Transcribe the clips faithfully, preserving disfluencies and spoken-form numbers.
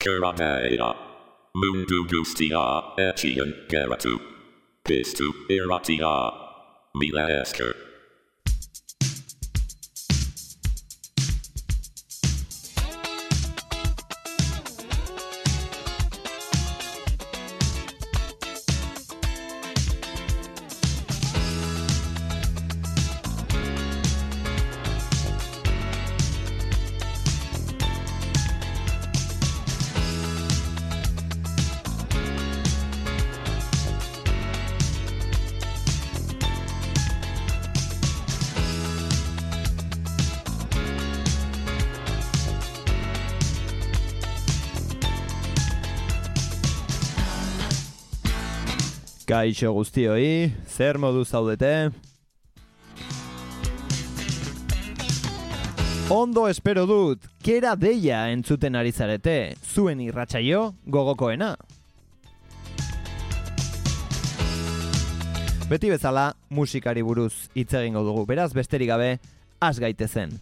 Keraneira. Mundu gustia, etian geratu. Pistu iratia. Mila esker. Kaixo guztioi, zer modu zaudete? Ondo espero dut, kera deia entzuten ari zarete, zuen irratsaio gogokoena. Beti bezala, musikari buruz hitz egingo dugu, beraz besterik gabe, has gaitezen.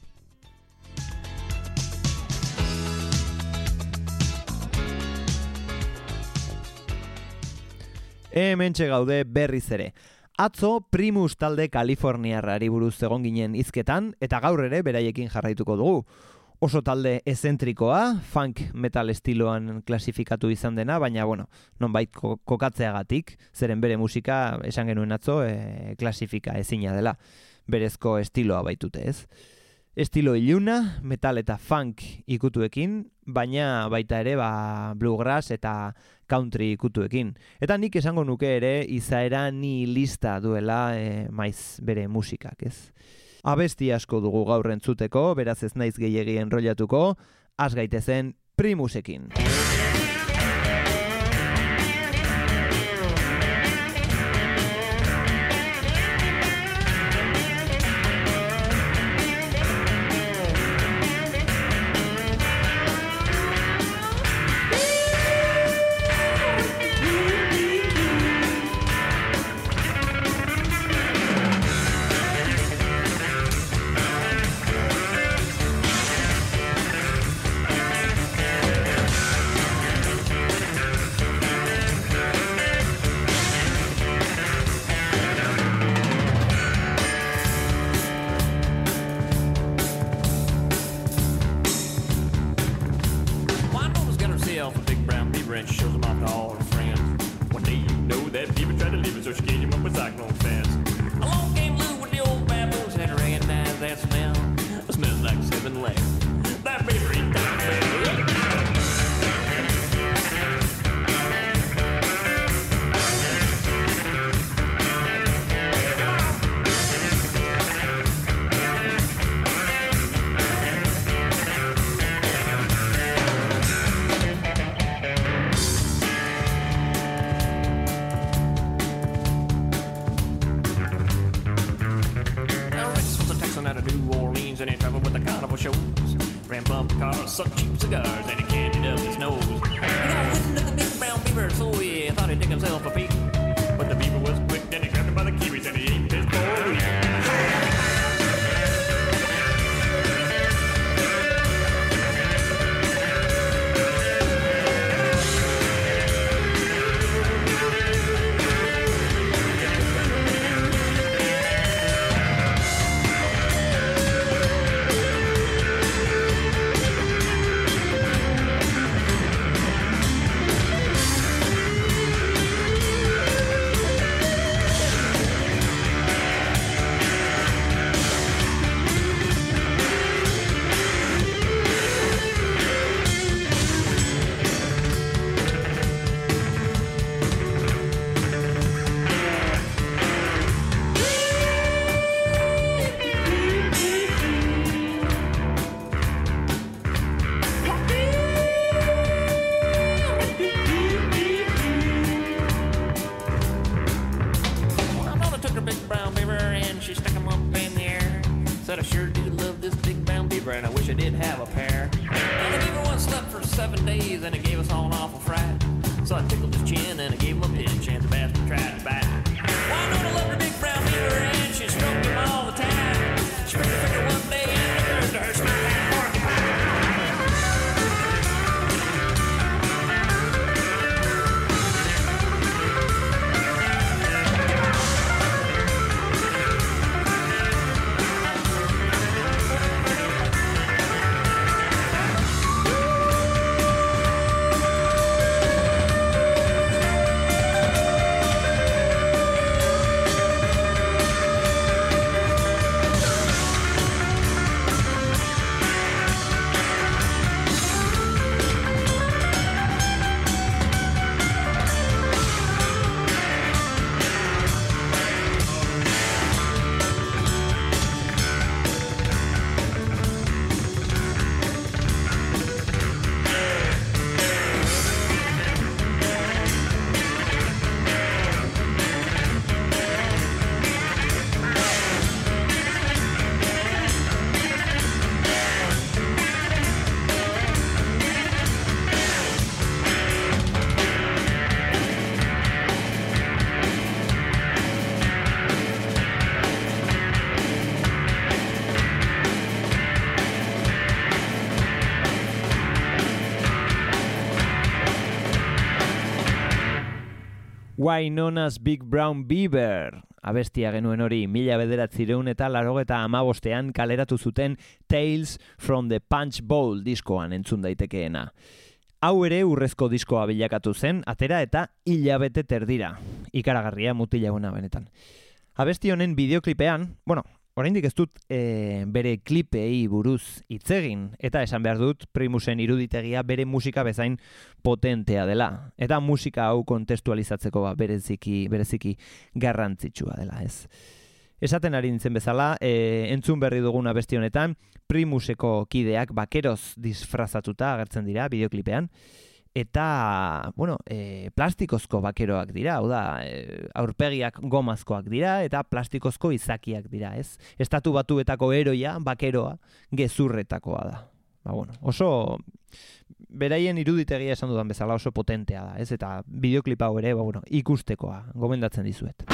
Hementxe gaude berriz ere. Atzo Primus talde Kaliforniarrari buruz egon ginen hizketan eta gaur ere beraiekin jarraituko dugu. Oso talde ezentrikoa, funk metal estiloan klasifikatu izan dena, baina bueno, nonbait kokatzeagatik, zeren bere musika esan genuen atzo e, klasifika ezina dela. Berezko estiloa baitute, ez? Estilo iluna, metal eta funk ikutuekin, baina baita ere ba, bluegrass eta country ikutuekin. Eta nik esango nuke ere izaera ni lista duela e, maiz bere musikak, ez? Abesti asko dugu gaur entzuteko, beraz ez naiz gehiegi enrollatuko, has gaitezen Primusekin. Suck cheap cigars and he candied up his nose. You know, I wouldn't look the big brown beaver, so yeah, thought he'd dig himself a peek. But the beaver was quick, then he grabbed him by the kiwis and he ate his boy. Wynona's Big Brown Beaver, abestia genuen hori, mila bederatzireun eta larogeta amabostean kaleratu zuten Tales from the Punch Bowl diskoan entzun daitekeena. Hau ere urrezko diskoa bilakatu zen, atera eta hilabete terdira. Ikaragarria mutila buena benetan. Abesti honen bideoklipean, bueno, oraindik ez dut e, bere klipei buruz hitz egin, eta esan behar dut Primusen iruditegia bere musika bezain potentea dela, eta musika hau kontestualizatzeko ba, bereziki, bereziki garrantzitsua dela, ez. Esaten ari nintzen bezala, e, entzun berri dugun abesti honetan, Primuseko kideak bakeroz disfrazatuta agertzen dira bideoklipean, eta, bueno, e, plastikozko bakeroak dira, hau da, e, aurpegiak gomazkoak dira, eta plastikozko izakiak dira, ez? Estatu Batuetako heroia, bakeroa, gezurretakoa da. Ba, bueno, oso, beraien iruditegia esan dudan bezala oso potentea da, ez? Eta bideoklipa hau ere, ba, bueno, ikustekoa, gomendatzen dizuet.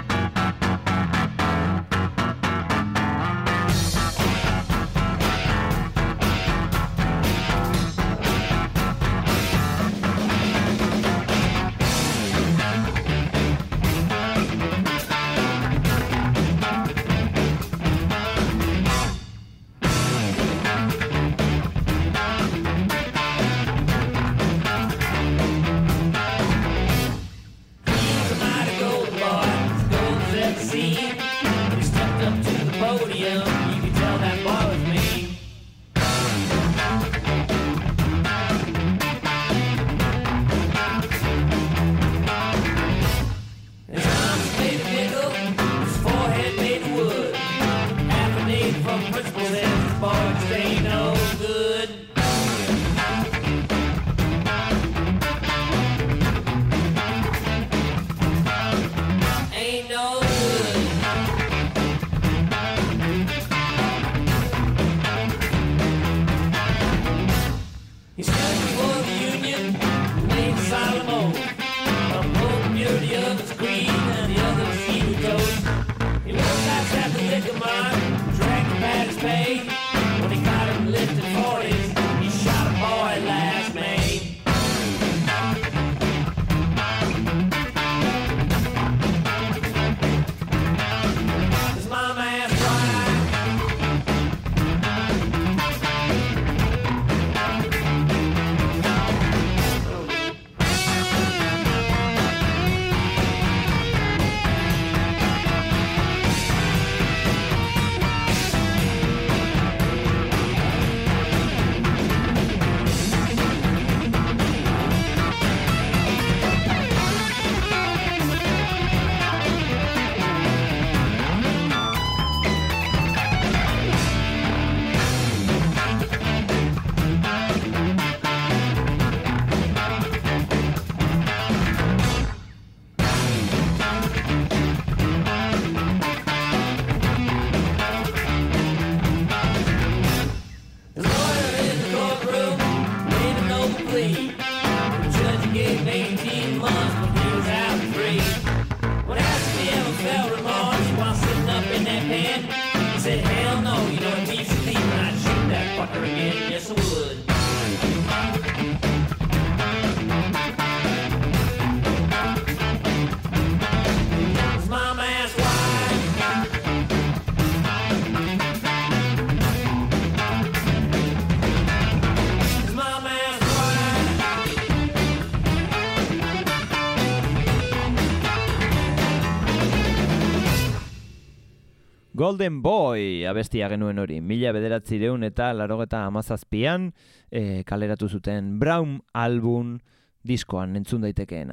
Golden Boy abestia genuen hori, mila bederatzireun eta larogeta hamazazpian e, kaleratu zuten Brown album diskoan entzun daitekeena.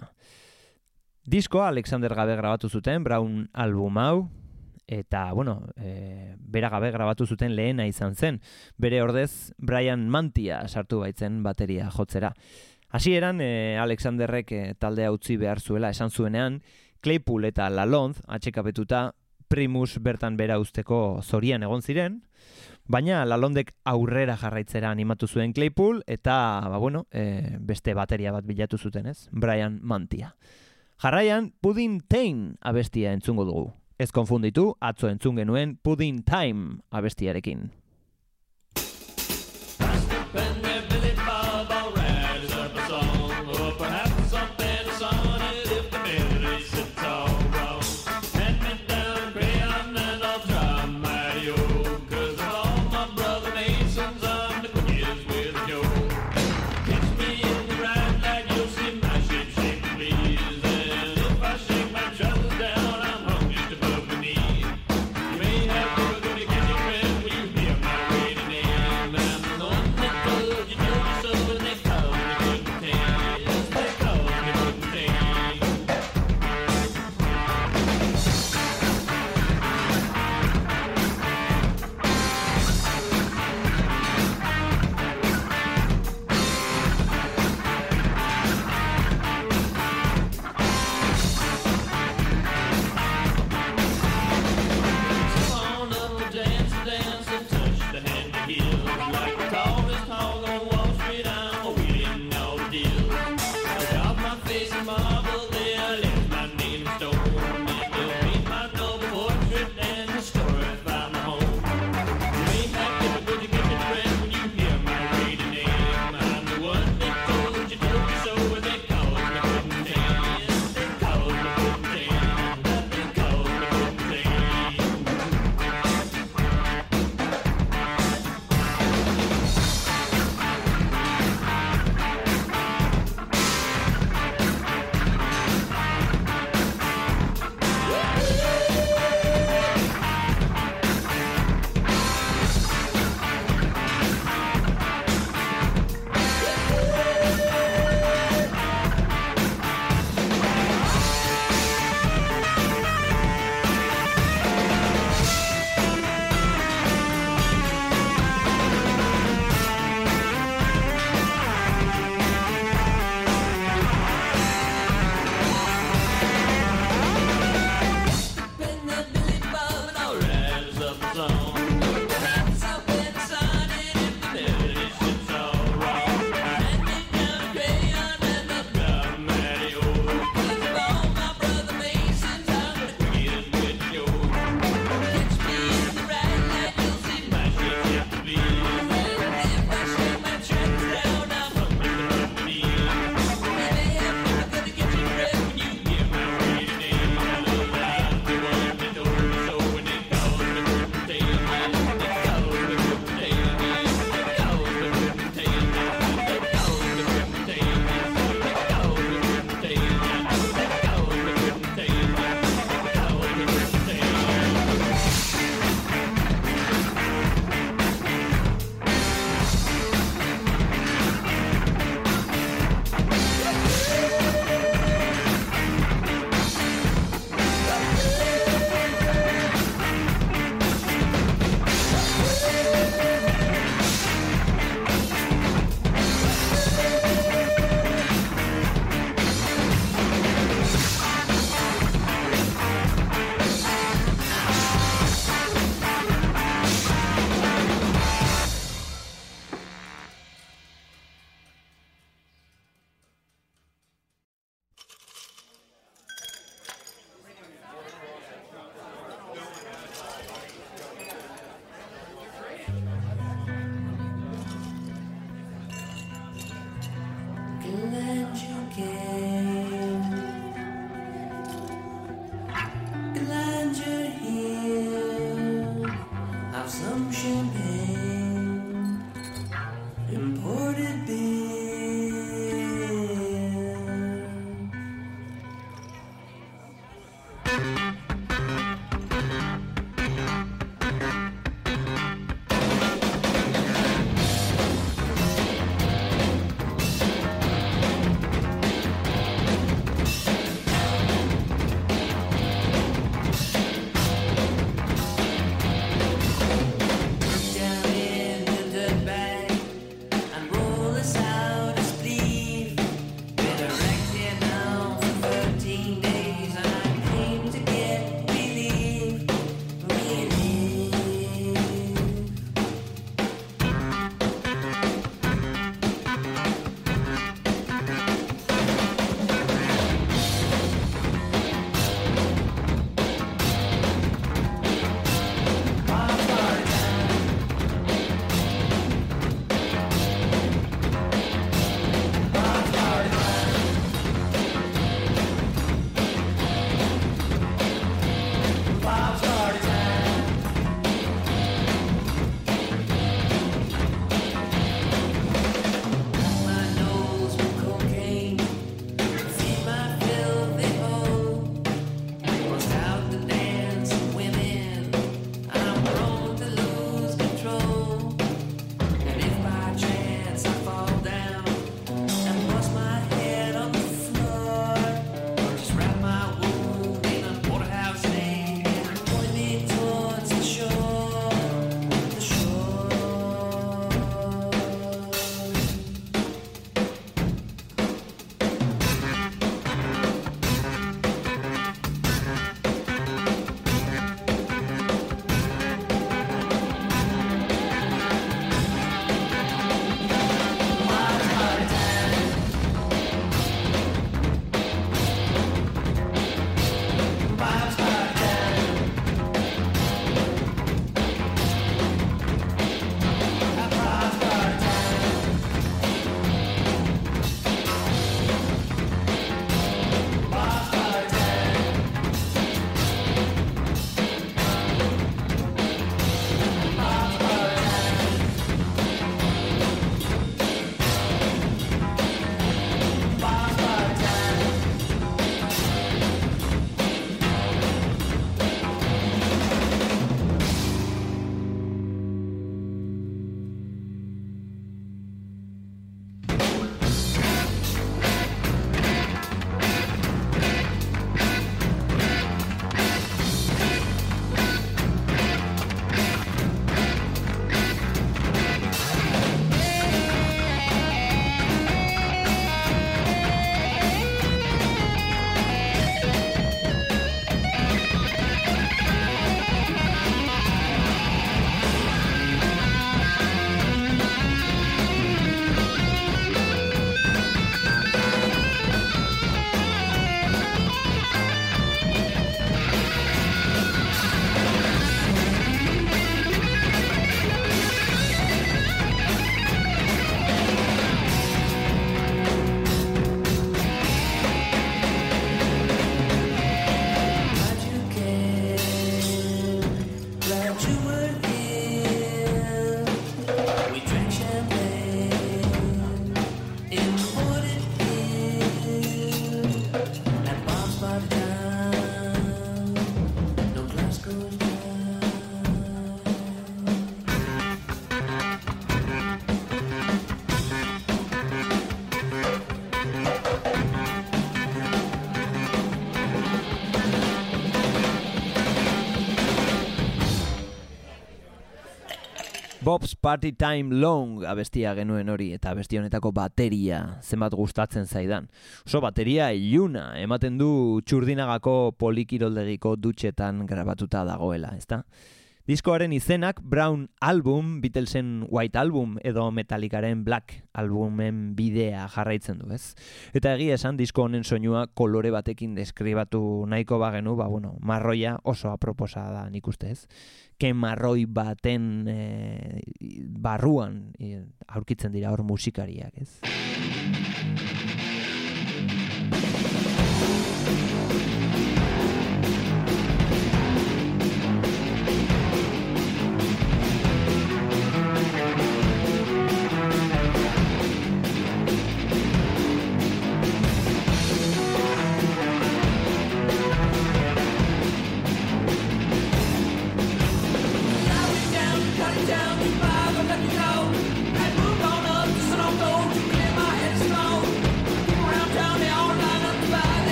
Diskoa Alexander gabe grabatu zuten Brown album hau, eta, bueno, e, bera gabe grabatu zuten lehena izan zen. Bere ordez, Brian Mantia sartu baitzen bateria jotzera. Hasieran e, Alexanderrek e, taldea utzi behar zuela esan zuenean, Claypool eta Lalonde atxekabetuta Primus bertan bera usteko zorian egon ziren, baina Lalondek aurrera jarraitzera animatu zuen Claypool eta, ba bueno, e, beste bateria bat bilatu zuten, ez? Brian Mantia. Jarraian, Pudding Time abestia entzungo dugu. Ez konfunditu, atzo entzun genuen Pudding Time abestiarekin. When came. Glad you're here. Have some champagne. Imported beer. Bob's Party Time Long abestia genuen hori, eta abesti honetako bateria zenbat gustatzen zaidan. Oso bateria iluna, ematen du Txurdinagako polikiroldegiko dutxetan grabatuta dagoela, ezta? Diskoaren izenak Brown Album, Beatlesen White Album edo Metallicaren Black Albumen bidea jarraitzen du, ez? Eta egia esan disko honen soinua kolore batekin deskribatu nahiko bagenu, ba bueno, marroia oso aproposa da nik uste, ez? Ke marroi baten e, barruan e, aurkitzen dira hor musikariak, ez?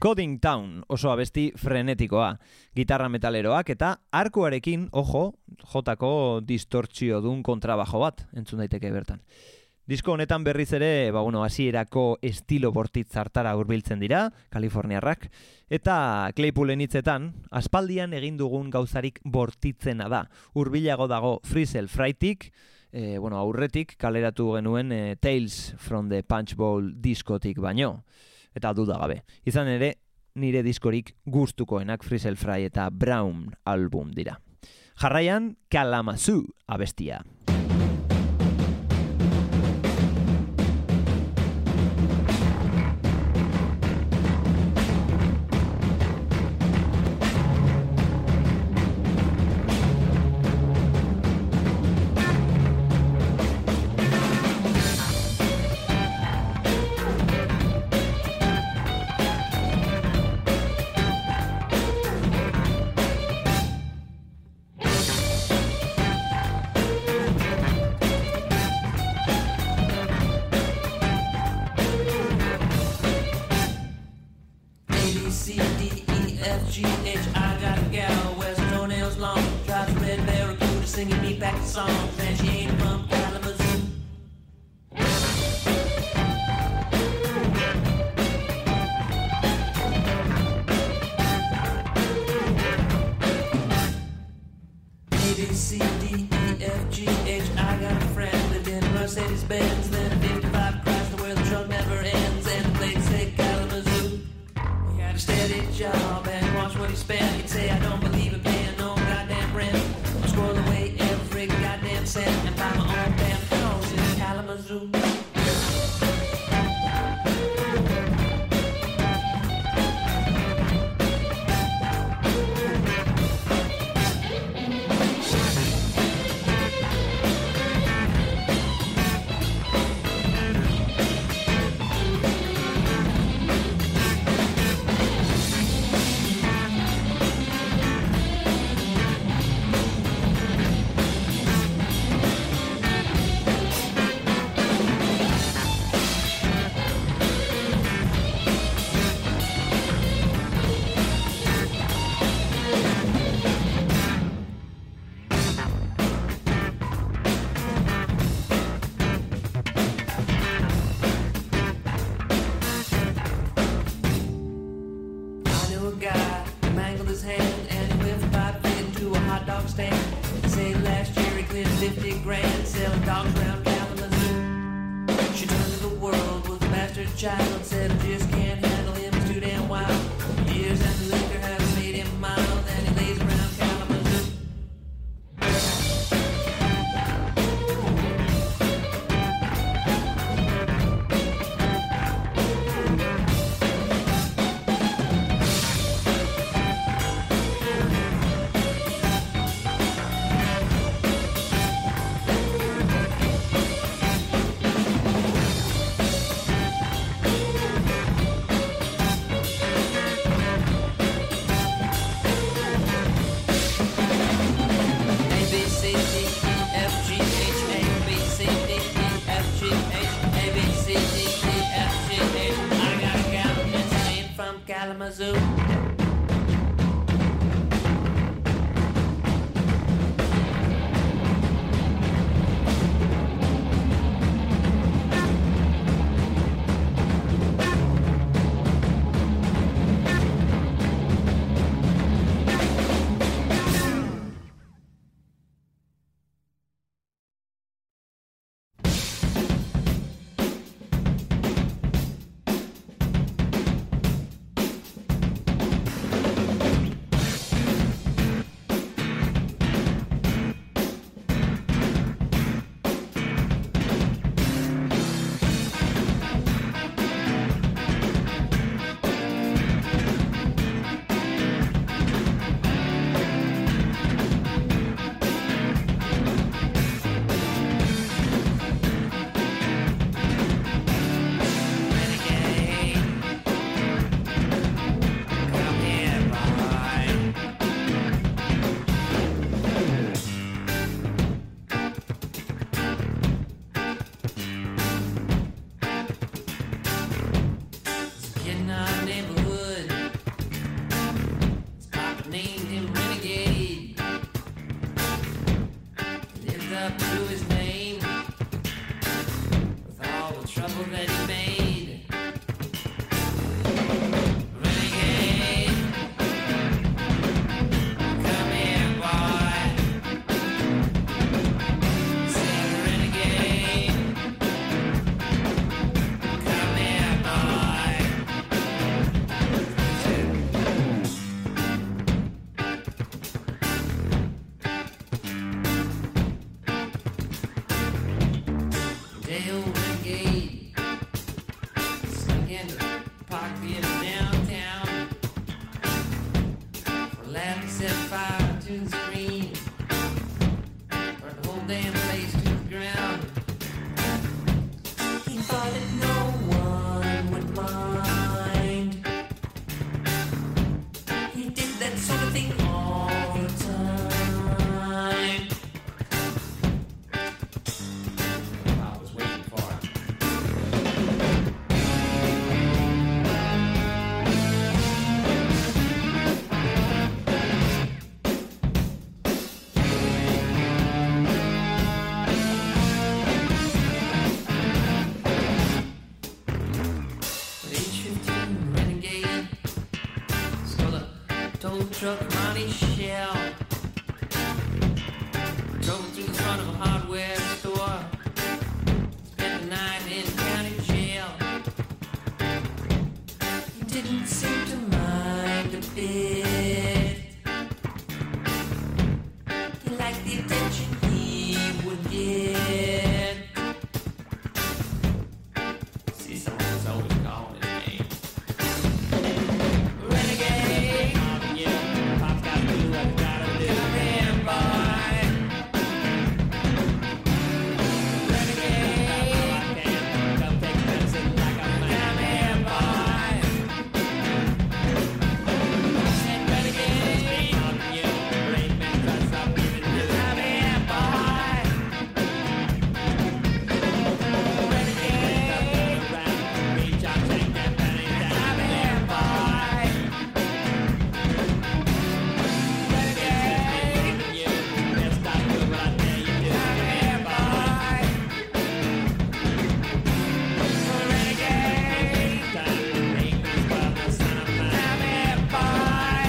Coding Town, oso abesti frenetikoa, gitarra metaleroak eta arkuarekin, ojo, jotako distortzio dun kontrabajo bat, entzun daiteke bertan. Disko honetan berriz ere, ba, bueno, hasierako estilo bortitz hartara hurbiltzen dira, Kaliforniarrak, eta Claypoolen hitzetan, aspaldian egin dugun gauzarik bortitzena da. Hurbilago dago Frizzle Frightik, e, bueno, aurretik kaleratu genuen e, Tales from the Punch Bowl diskotik baino, eta duda gabe. Izan ere, nire diskorik gustukoenak Frizzle Fry eta Brown album dira. Jarraian, Kalamazoo abestia. Kalamazoo. In our neighborhood, began to park theater downtown. For laughing set fire to the screen. Burned the whole damn place to the ground. He thought that no one would mind. He did that sort of thing all the time. I was waiting for it. At age fifteen, renegade stole a tow truck from on his shell. Drove through the front of a hardware store. Spent the night in county jail. He didn't seem to mind a bit. He liked the attention he would get. See, someone was always calling his name. Renegade, yeah, Pop's gotta do what he gotta do. Come here, boy. Renegade, come take medicine like a man. Come here, boy. Said renegade, you brain man, dress up, even do. Come here, boy. Renegade, reach out, take that penny down. Come here, boy. Renegade, you best stop doing what I tell you to. Come here, boy. Renegade, time to make this world the son of mine. Come here, boy.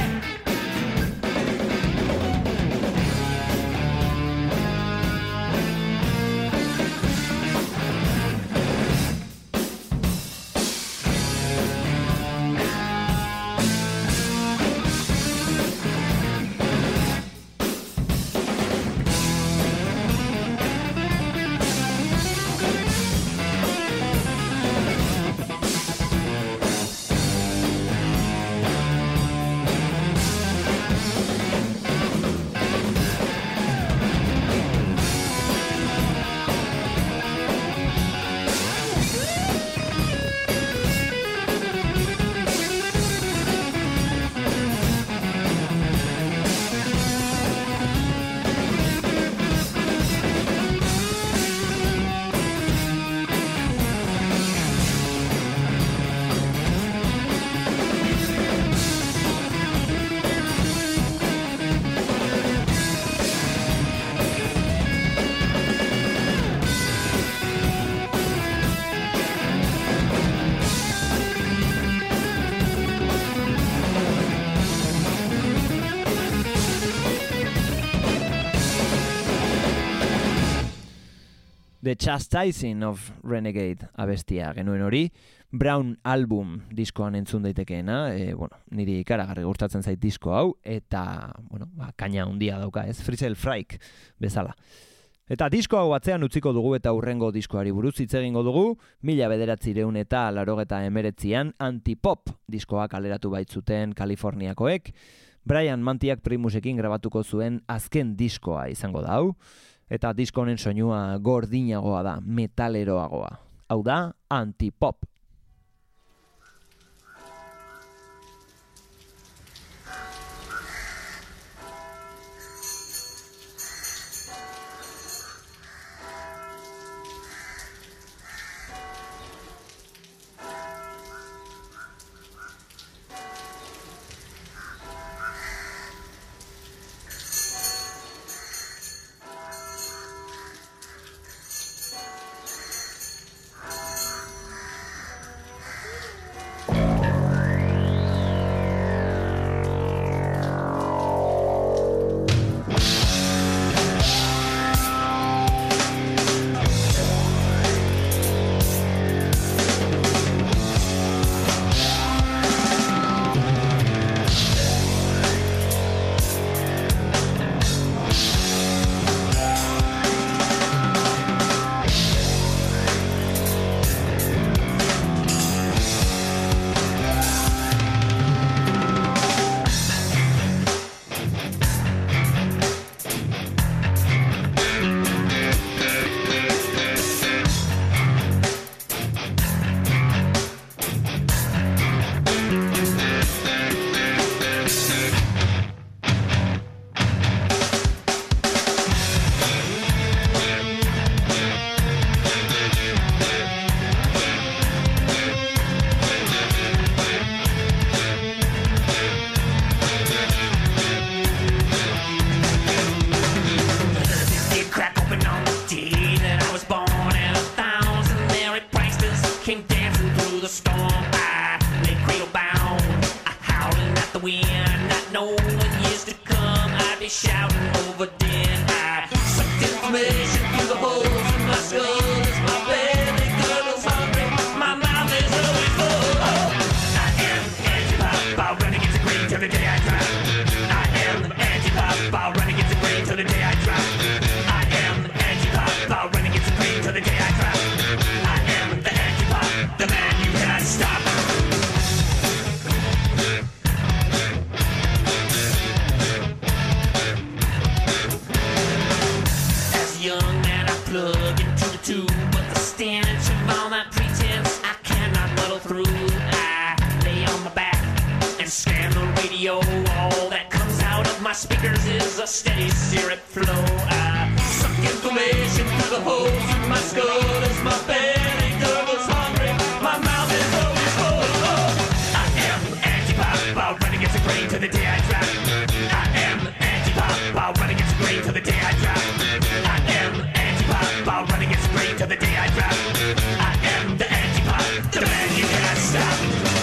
The Chastising of Renegade abestia genuen hori, Brown Album diskoan entzun daitekeena, e, bueno, niri ikaragarri gustatzen zait disko hau, eta, bueno, ba, kaina handia dauka, ez, Frizzle Frike bezala. Eta disko hau atzean utziko dugu eta hurrengo diskoari buruz hitz egingo dugu, mila bederatzireun eta larogeta emeretzian Antipop diskoa kaleratu baitzuten Kaliforniakoek, Brian Mantiak Primusekin grabatuko zuen azken diskoa izango da hau, eta disko honen soinua gordinagoa da, metaleroagoa. Hau da, Antipop. wind. Not knowing years to come, I'd be shouting over din. I sucked information through the holes in my skull as my belly gurgles hungry. My mouth is always full. Oh, I am anti-pop, I'll run against the grain till the day I drop. I am anti-pop, I'll run against the grain till the day I drop. I am anti-pop, I'll run against the grain till the day I drop. I am the anti-pop, the man you cannot stop. As a young man I plug into the tube, but the stench of all that pretense I cannot muddle through. I lay on my back and scan the radio. All that comes out of my speakers is a steady syrup flow. I suck information through the holes in my skull as my belly gurgles hungry. My mouth is always full. Oh, I am anti-pop, I'll run against the grain till the day I drop. I am anti-pop, I'll run against the grain till the day I drop. I am anti-pop, I'll run against the grain till the day I drop. I am the anti-pop, the man you cannot stop.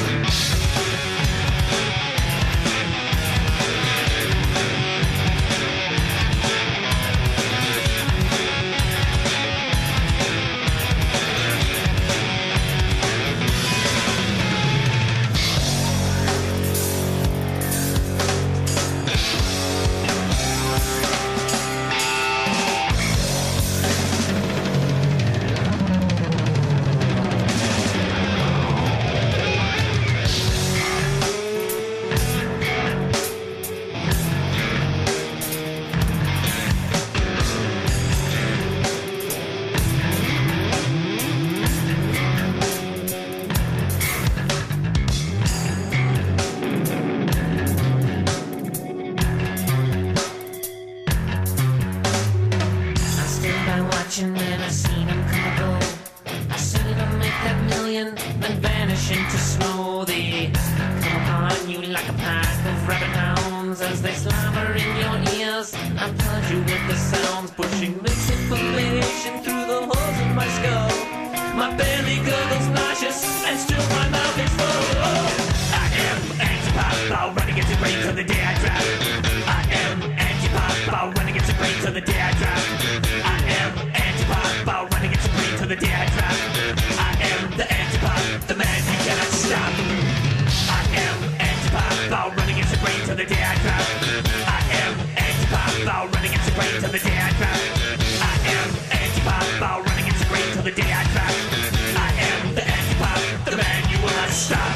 Watching and I seen them come and go. I seen them make that million, then vanish into snow. They come upon you like a pack of rabbit hounds as they slobber in your ears and punch you with the sounds, pushing misinformation through the holes in my skull. My belly gurgles nauseous and still my mouth is full. Oh, I am anti-pop, I'll run against the grain till the day I drop. I am anti-pop, I'll run against the grain till the day I drop. I am anti-pop, I'll run against the grain till the day I drop. I am the anti-pop, the man you cannot stop. I am anti-pop, I'll run against the grain till the day I drop. I am anti-pop, I'll run against the grain till the day I drop. I am anti-pop, I'll run against the grain till the day I drop. I am the anti-pop, the man you will not stop.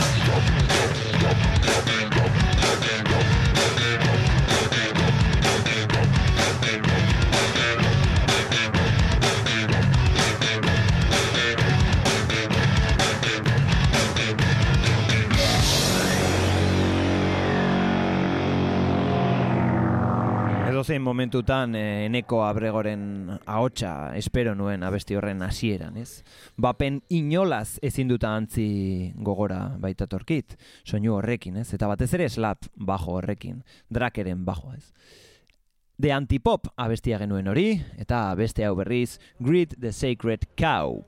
Edozein momentutan eh, Eneko Abregoren ahotsa espero nuen abesti horren hasieran, ez? Bapen inolaz ezin duta antzi gogora baitatorkit, soinu horrekin, ez? Eta batez ere slap bajo horrekin, Drakeren bajo, ez? The Antipop abestia genuen hori, eta beste hau berriz, Greed the Sacred Cow.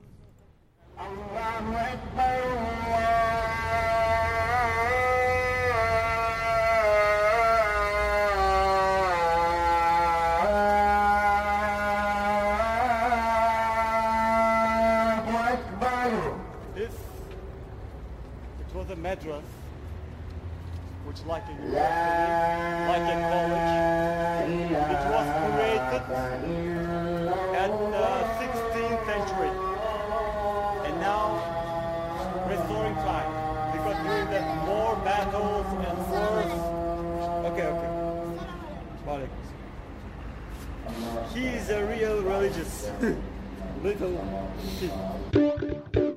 Madras, which like in university, like in college, it was created at the sixteenth century, and now restoring time, because during that more battles and wars. Okay, okay. He is a real religious little kid.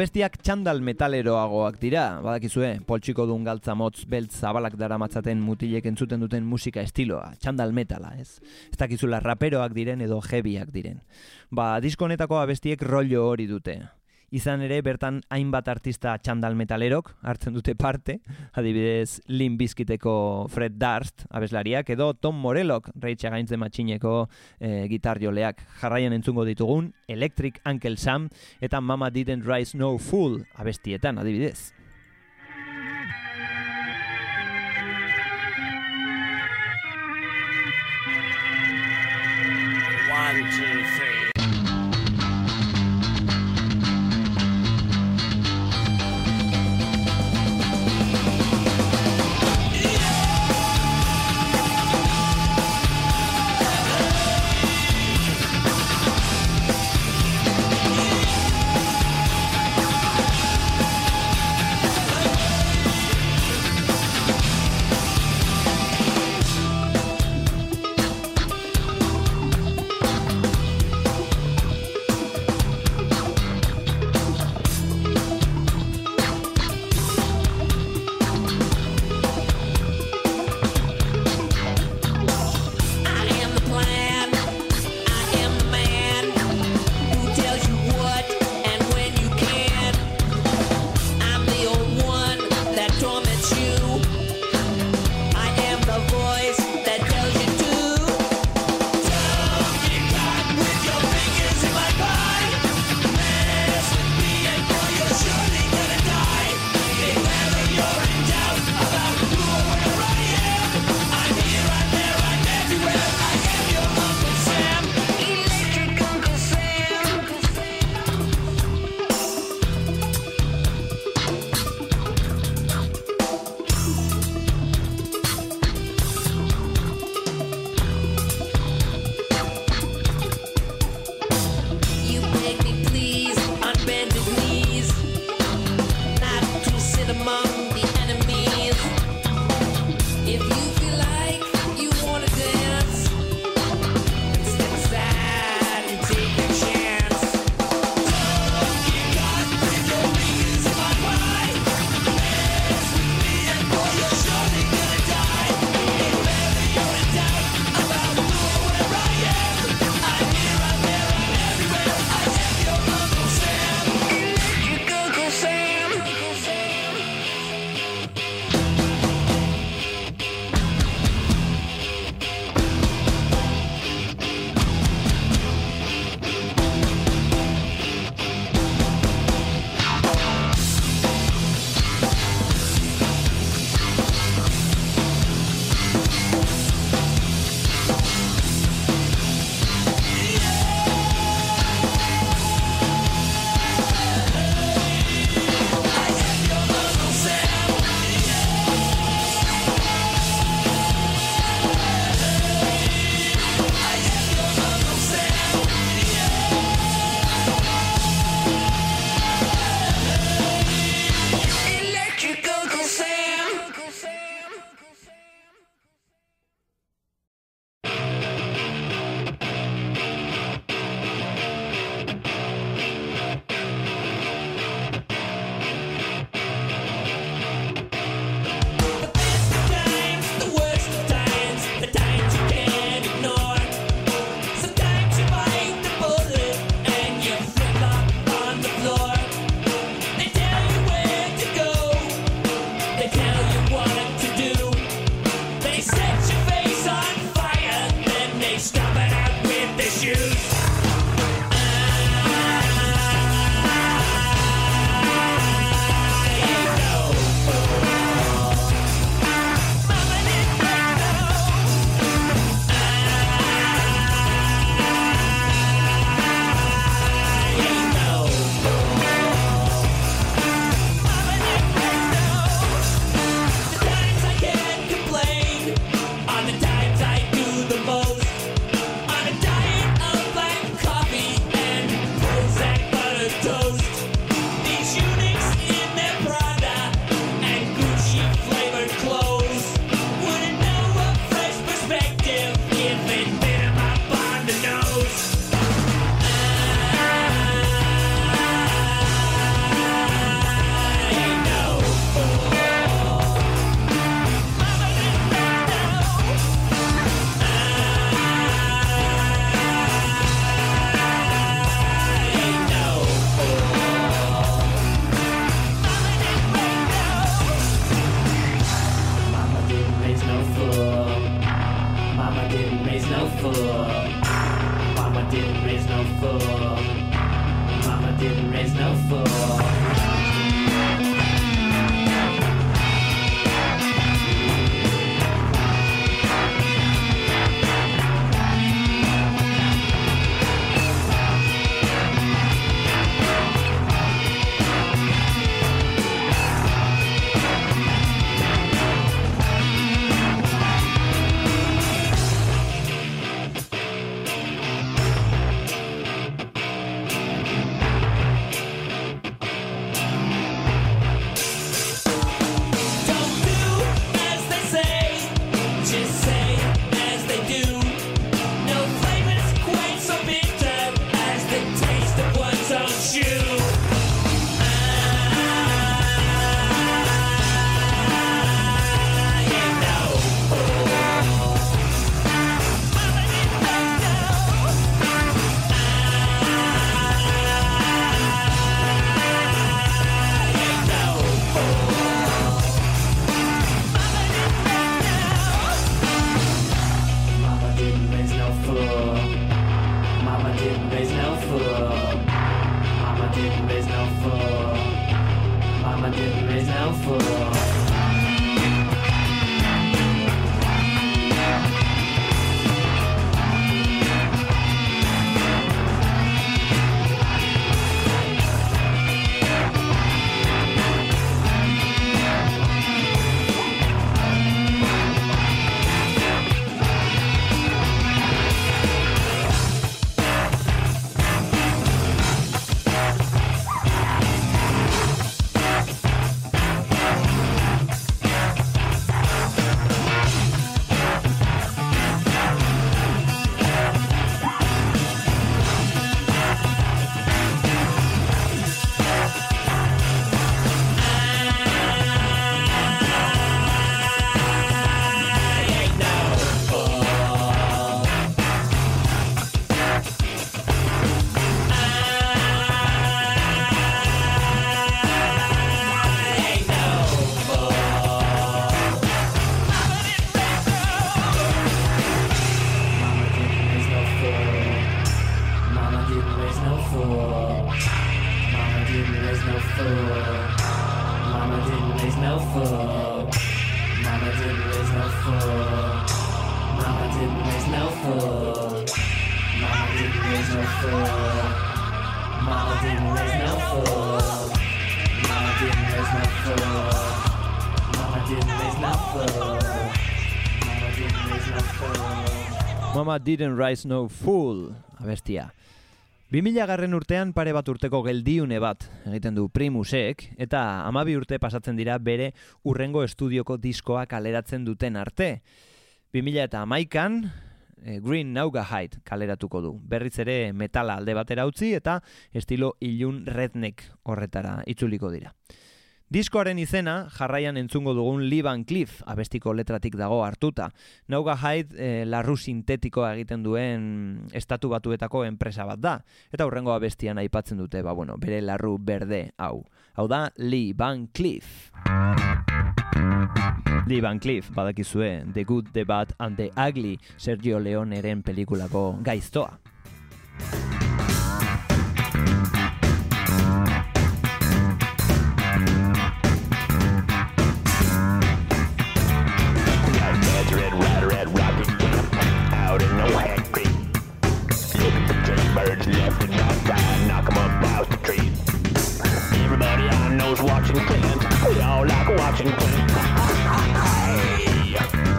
Abestiak txandal metaleroagoak dira, badakizue, poltsiko dun galtza motz beltz zabalak daramatzaten mutilek entzuten duten musika estiloa, txandal metala, ez? Ez dakizula raperoak diren edo heavyak diren. Ba, disko honetako abestiek rollo hori dute. Izan ere, bertan hainbat artista txandal metalerok hartzen dute parte, adibidez Limp Bizkiteko Fred Durst abeslariak, edo Tom Morellok Rage Against the Machineko e, gitarjoleak. Jarraian entzungo ditugun Electric Uncle Sam eta Mama Didn't Raise No Fool abestietan, adibidez. One, two, three. no fool. Mama Didn't Raise No Fool, abestia. bi mila garren urtean pare bat urteko geldiune bat egiten du Primusek, eta hamabi urte pasatzen dira bere urrengo estudioko diskoa kaleratzen duten arte. bi mila hamaikan Green Naugahyde kaleratuko du. Berriz ere metala alde batera utzi eta estilo ilun redneck horretara itzuliko dira. Diskoaren izena jarraian entzungo dugun Lee Van Cleef abestiko letratik dago hartuta. Naugahyde eh, larru sintetikoa egiten duen estatu batuetako enpresa bat da. Eta hurrengo abestian aipatzen dute, ba, bueno, bere larru berde hau. Hau da Lee Van Cleef. Lee Van Cleef, badakizue, The Good, The Bad and The Ugly, Sergio Leoneren pelikulako gaiztoa. Out in the Wet Creek, looking for jailbirds left and right, knock 'em up out the tree. Everybody I know's watching Clint. We all like watching Clint. Hey.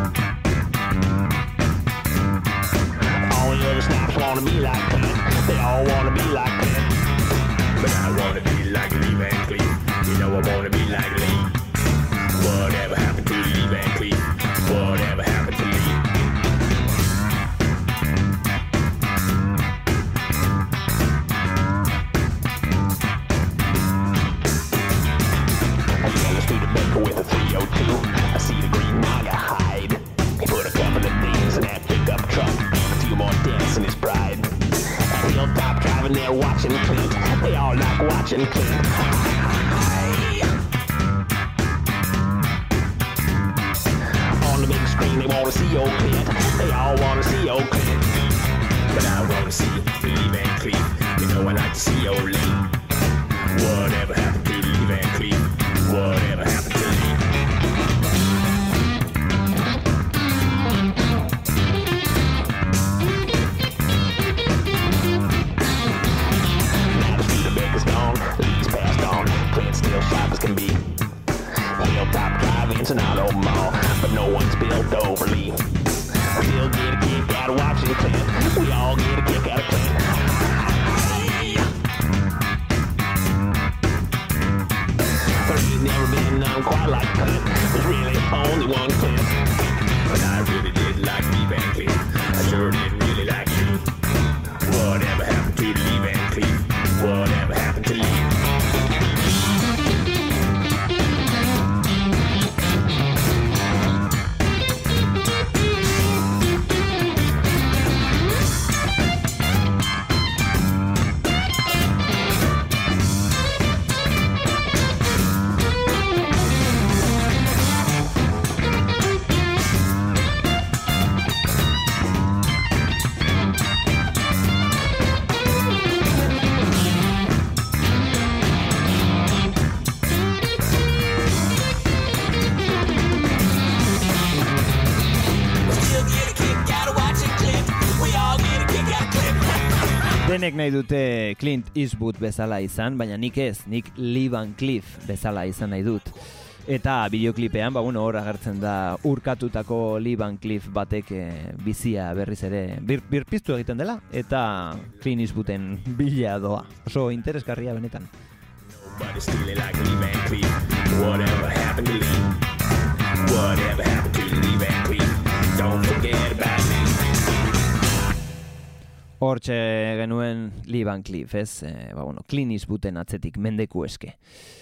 All the other snaps wanna be like Clint. They all wanna be like Clint. But I wanna be like Lee Van Cleef. You know I wanna be like Lee. Whatever happened to Lee Van Cleef? Whatever happened to Lee? With a three oh two, I see the Green Naugahyde. He put a couple of things in that pickup truck, a few more dents in his pride. At Hilltop driving there watching Clint. They all like watching Clint. On the big screen they wanna see old Clint. They all wanna see old Clint. But I wanna see Lee Van Cleef. You know I like to see old Lee. Whatever happened to Lee Van Cleef? Whatever happened to Lee? Now the Studebaker's gone, Lee's passed on, Clint's still sharp as can be. Hilltop Drive-In's an auto mall, but no one's built over Lee. Still get a kick out of watching Clint. We all get a kick out of Clint. Never been known quite like Clint. There's really only one Clint. But I really did like Lee Van Cleef. I sure did really like Lee. Whatever happened to Lee Van Cleef? Whatever happened to Lee? Denek nahi dute Clint Eastwood bezala izan, baina nik ez, nik Lee Van Cleef bezala izan nahi dut. Eta bideoklipean, ba, bueno, hor agertzen da urkatutako Lee Van Cleef batek e, bizia berriz ere bir, birpiztu egiten dela, eta Clint Eastwooden bila doa. Oso interesgarria benetan. Nobody stealing like Lee Van Cleef. Whatever happened to Lee? Whatever happened to Lee Van Cleef? Don't forget about me. Hortxe genuen Lee Van Cleef, ez? E, ba, bueno, Clint Eastwooden atzetik mendeku eske.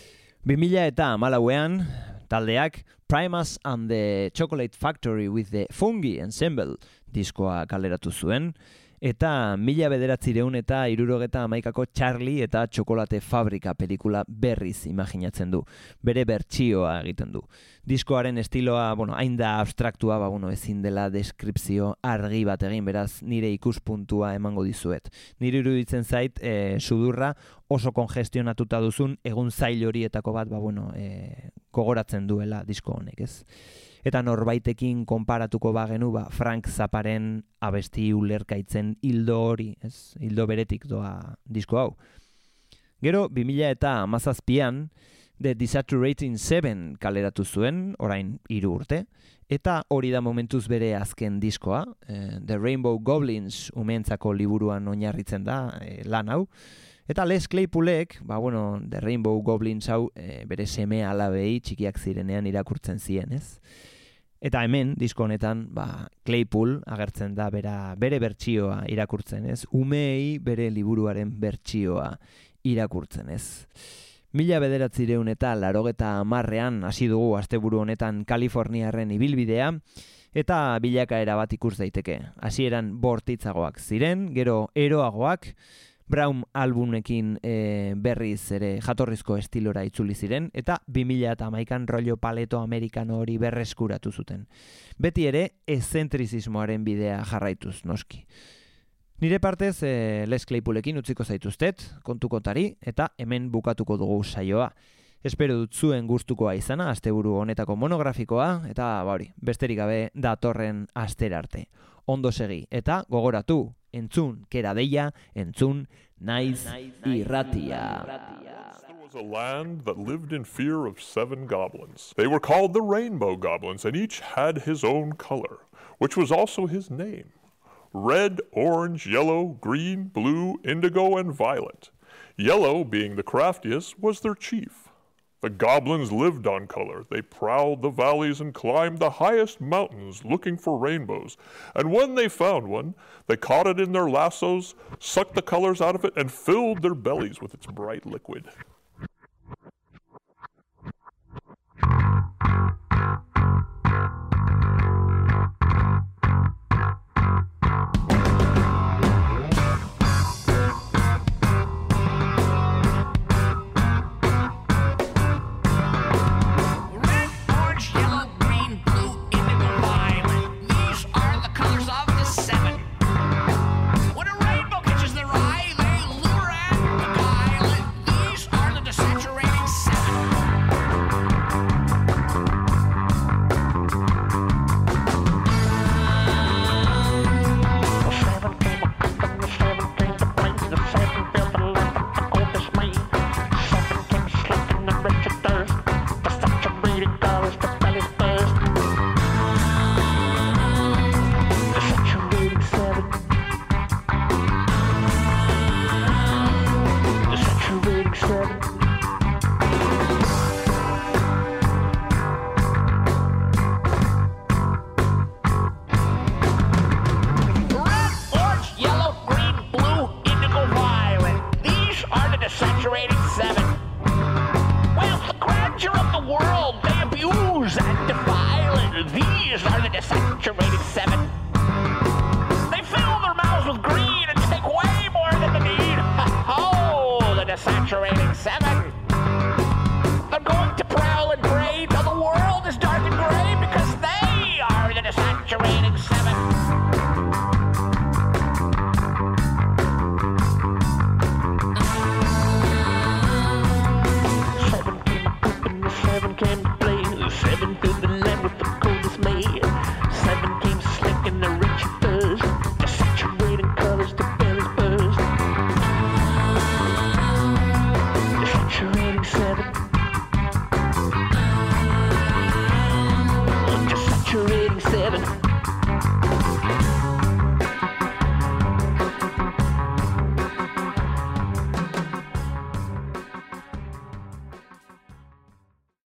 bi mila eta hamalauean taldeak Primus and the Chocolate Factory with the Fungi Ensemble diskoa kaleratu zuen, eta mila bederatzireun eta hirurogeta hamaikako Charlie eta Txokolate Fabrika pelikula berriz imaginatzen du, bere bertsioa egiten du. Diskoaren estiloa, bueno, hain da abstraktua, ba, bueno, ezin dela deskripzio argi bat egin, beraz nire ikuspuntua emango dizuet. Nire iruditzen zait, e, sudurra oso kongestionatuta duzun egun zail horietako bat, ba, bueno, e, gogoratzen duela disko honek, ez? Eta norbaitekin konparatuko bagenu, ba, Frank Zapparen abesti ulerkaitzen hildo hori, ez? Hildo beretik doa disko hau. Gero, bi mila eta hamazazpian, The Desaturating Seven kaleratu zuen, orain hiru urte, eta hori da momentuz bere azken diskoa, eh, The Rainbow Goblins umeentzako liburuan oinarritzen da eh, lan hau, eta Les Claypoolek, ba, bueno, The Rainbow Goblins hau eh, bere seme alabei txikiak zirenean irakurtzen zien, ez? Eta hemen, disko honetan, ba, Claypool agertzen da bera, bere bertsioa irakurtzen, ez? Umeei bere liburuaren bertsioa irakurtzen, ez? Mila bederatzireun eta larogeta hamarrean hasi dugu asteburu honetan Kaliforniarren ibilbidea, eta bilakaera bat ikus daiteke. Hasieran bortitzagoak ziren, gero eroagoak, Brown albumekin e, berriz ere jatorrizko estilora itzuli ziren, eta bi mila hamaikan rollo paleto amerikano hori berreskuratu zuten. Beti ere, eszentrizismoaren bidea jarraituz, noski. Nire partez, eh, Les Claypoolekin utziko zaituztet, kontukotari, eta hemen bukatuko dugu saioa. Espero dut zuen gustukoa izana, asteburu honetako monografikoa, eta ba hori, besterik gabe datorren astera arte. Ondo segi, eta gogoratu, entzun, kera deia, entzun, naiz irratia. There was a land that lived in fear of seven goblins. They were called the Rainbow Goblins, and each had his own color, which was also his name. Red, orange, yellow, green, blue, indigo, and violet. Yellow, being the craftiest, was their chief. The goblins lived on color. They prowled the valleys and climbed the highest mountains looking for rainbows. And when they found one, they caught it in their lassos, sucked the colors out of it, and filled their bellies with its bright liquid. Seven came to play, seven filled the land with the coldest May. Seven came slick ninety-seven.